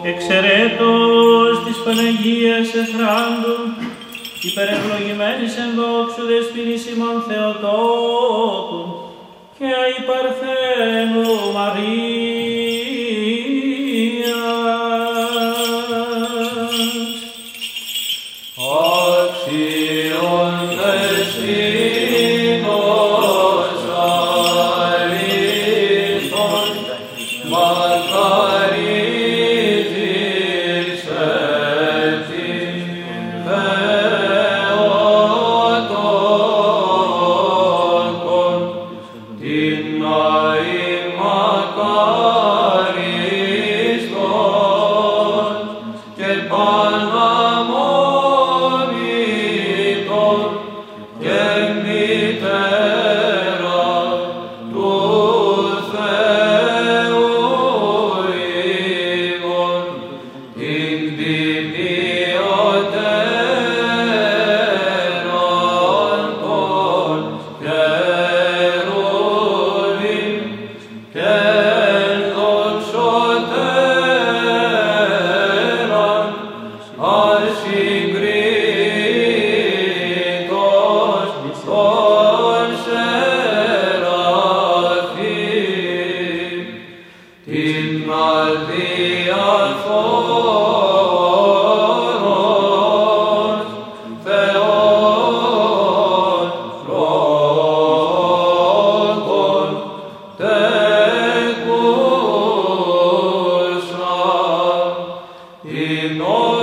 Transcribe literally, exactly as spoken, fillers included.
εξαιρέτως της Παναγίας Εχράντου, υπερευλογημένης εν δόξου δεσποινής ημών Θεοτόκου και η Παρθένου Μαρίας. Αξιον δεσποινός αλήθων, μακαρίζεις έτσι Θεοτόκον, την αη μακάριστον και παναμόμητον και μητέρα του Θεού Υιόν, την τιμιωτέραν των καιρούβιν και δοξωτέραν ασυγκρίτως των Σεραφείμ, την αδιαφόρος Θεόν λόγον τεκούσα, την